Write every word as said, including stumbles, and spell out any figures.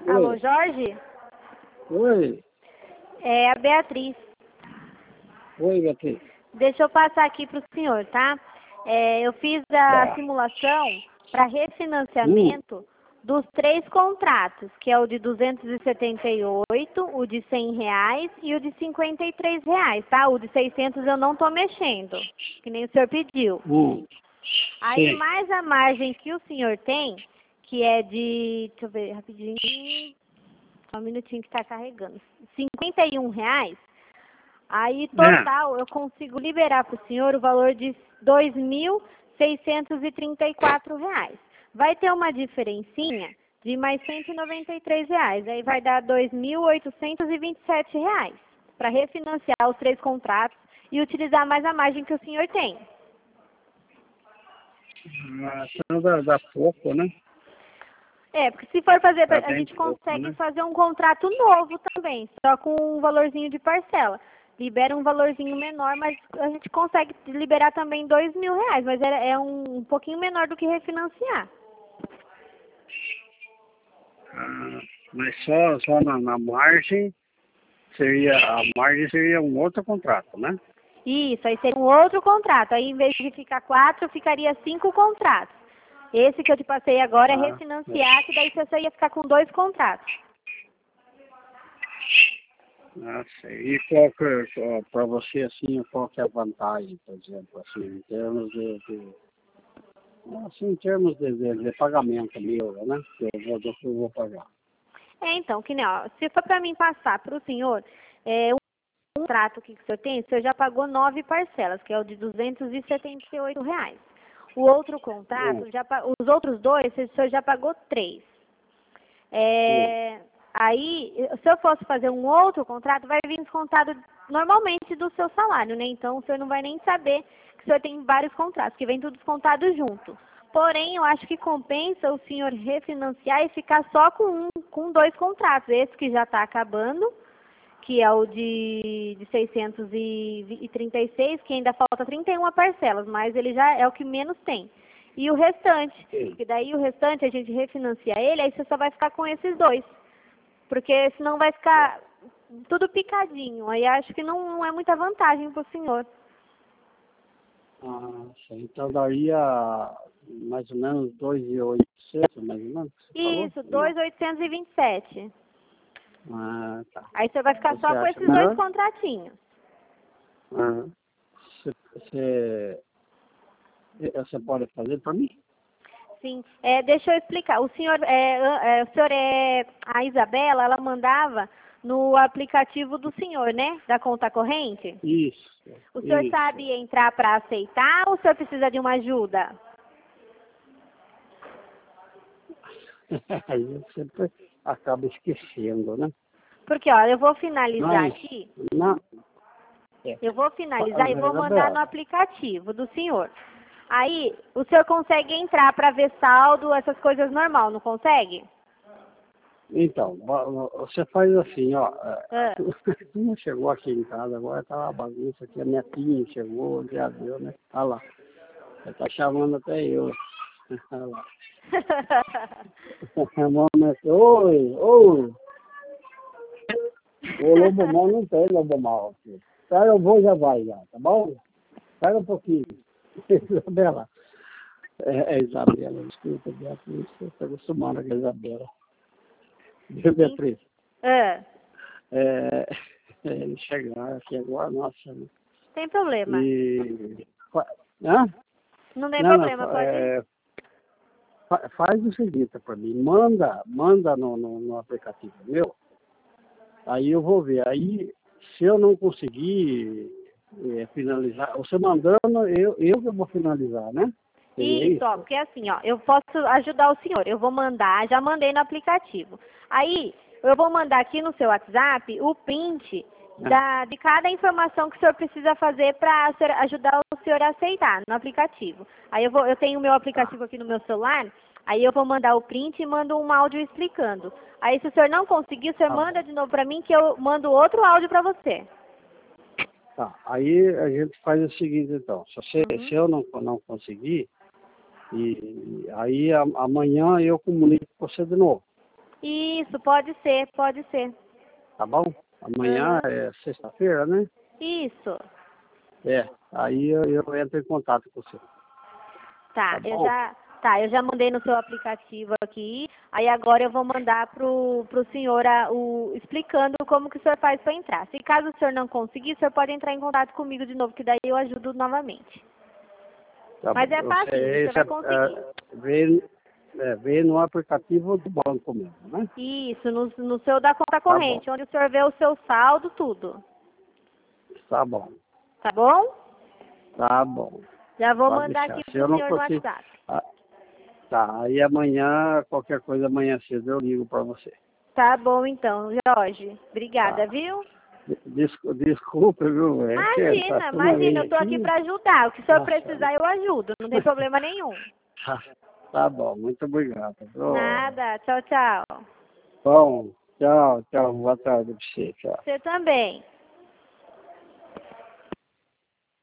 Alô, Oi. Jorge? Oi. É a Beatriz. Oi, Beatriz. Deixa eu passar aqui para o senhor, tá? É, eu fiz a Tá. simulação para Hum. refinanciamento dos três contratos, que é o de duzentos e setenta e oito, o de cem reais e o de cinquenta e três reais, tá? O de seiscentos eu não tô mexendo, que nem o senhor pediu. Hum. Aí, Sim. mais a margem que o senhor tem, que é de, deixa eu ver rapidinho, só um minutinho que está carregando, cinquenta e um reais. Aí, É. total, eu consigo liberar para o senhor o valor de dois mil seiscentos e trinta e quatro reais. Vai ter uma diferencinha de mais cento e noventa e três reais. Aí vai dar dois mil oitocentos e vinte e sete reais para refinanciar os três contratos e utilizar mais a margem que o senhor tem. Ah, então dá, dá pouco, né? É, porque se for fazer, Dá a bem gente pouco, consegue né? fazer um contrato novo também, só com um valorzinho de parcela. Libera um valorzinho menor, mas a gente consegue liberar também dois mil reais, mas é, é um, um pouquinho menor do que refinanciar. Ah, mas só, só na, na margem seria, a margem seria um outro contrato, né? Isso, aí seria um outro contrato. Aí, em vez de ficar quatro, ficaria cinco contratos. Esse que eu te passei agora é Ah, refinanciar, que daí você ia ficar com dois contratos. ah, sei. E qual que, para você, assim, qual que é a vantagem, por exemplo, assim, em termos de, de assim, em termos de, de, de pagamento meu, né? Que eu vou, que eu vou pagar. É, então, que nem, ó, se for para mim passar para o senhor, é, um contrato que o senhor tem, o senhor já pagou nove parcelas, que é o de duzentos e setenta e oito reais. O outro Hum. contrato, já, pa- os outros dois, o senhor já pagou três. Sim. É, aí, se eu fosse fazer um outro contrato, vai vir descontado normalmente do seu salário, né? Então, o senhor não vai nem saber que o senhor tem vários contratos, que vem tudo descontado junto. Porém, eu acho que compensa o senhor refinanciar e ficar só com um, com dois contratos. Esse que já está acabando, que é o de, de seiscentos e trinta e seis, que ainda falta trinta e uma parcelas, mas ele já é o que menos tem. E o restante, Sim. que daí o restante a gente refinancia ele, aí você só vai ficar com esses dois. Porque senão vai ficar tudo picadinho. Aí acho que não, não é muita vantagem para o senhor. Ah, sim. Então daria mais ou menos dois mil e oitocentos, mais ou menos, que você falou? Isso, Ou não? dois mil oitocentos e vinte e sete. Ah, tá. Aí você vai ficar Você só com acha esses dois melhor? contratinhos. Ah, você, você, você pode fazer para mim? Sim, é, deixa eu explicar. O senhor, é, é, o senhor é, a Isabela, ela mandava no aplicativo do senhor, né? Da conta corrente. Isso, O senhor isso. sabe entrar para aceitar ou o senhor precisa de uma ajuda? Aí eu sempre acaba esquecendo, né? Porque, ó, eu vou finalizar Mas, aqui, na, é, eu vou finalizar e vou mandar no Isabela, aplicativo do senhor. Aí, o senhor consegue entrar para ver saldo, essas coisas normal, não consegue? então, vo- você faz assim, ó, Ah. não chegou aqui em casa, agora tá uma bagunça aqui, a netinha chegou, já viu, né? Olha lá, ela tá chamando até eu. Olha lá. Mano, oi, oi, o lobo mal não tem lobo mal aqui. Tá, eu vou já vai já, tá bom? Espera um pouquinho. Isabela, é, é Isabela, desculpa, Beatriz, eu tô acostumado com a Isabela. Viu, Sim. Beatriz? Ah, É, eles chegaram aqui agora, nossa, né? tem problema. E. fa- Hã? Não tem Não, não, problema, fa- pode ir. é, fa- faz o seguinte para mim, manda, manda no, no, no aplicativo meu, aí eu vou ver. Aí, se eu não conseguir é, finalizar, você mandando, eu, eu que vou finalizar, né? Seria Isso, ó, isso? porque assim, ó, eu posso ajudar o senhor. Eu vou mandar, já mandei no aplicativo. Aí, eu vou mandar aqui no seu WhatsApp o print da, de cada informação que o senhor precisa fazer para ajudar o senhor a aceitar no aplicativo. Aí eu vou, eu tenho o meu Tá. aplicativo aqui no meu celular, aí eu vou mandar o print e mando um áudio explicando. Aí se o senhor não conseguir, o senhor Tá manda bom. de novo para mim que eu mando outro áudio para você. Tá. Aí a gente faz o seguinte, então. Se, você, Uhum. se eu não, não conseguir, e aí a- amanhã eu comunico com você de novo. Isso, pode ser, pode ser. Tá bom? Amanhã Uhum. é sexta-feira, né? Isso. É, aí eu, eu entro em contato com você. Tá, Tá eu bom? já, tá, eu já mandei no seu aplicativo aqui. Aí agora eu vou mandar pro, pro senhor a, o, explicando como que o senhor faz para entrar. Se caso o senhor não conseguir, o senhor pode entrar em contato comigo de novo, que daí eu ajudo novamente. Tá Mas bom. é fácil, É, você esse vai é, conseguir. é, vem, é, vem no aplicativo do banco mesmo, né? Isso, no, no seu da conta Tá bom. corrente, onde o senhor vê o seu saldo, tudo. Tá bom. Tá bom? Tá bom. Já vou Pode mandar deixar. aqui Se pro eu não senhor no consigo. WhatsApp. Ah, tá. Aí amanhã, qualquer coisa, amanhã cedo eu ligo pra você. Tá bom então, Jorge. Obrigada, Tá. viu? Des, desculpa, viu? É que tá Imagina, uma imagina, lei eu tô aqui aqui. pra ajudar. O que o senhor Nossa. precisar, eu ajudo. Não tem problema nenhum. Tá, tá bom. Muito obrigado. Ô, Nada. Tchau, tchau. bom, tchau, tchau. Boa tarde pra você. Tchau. Você também.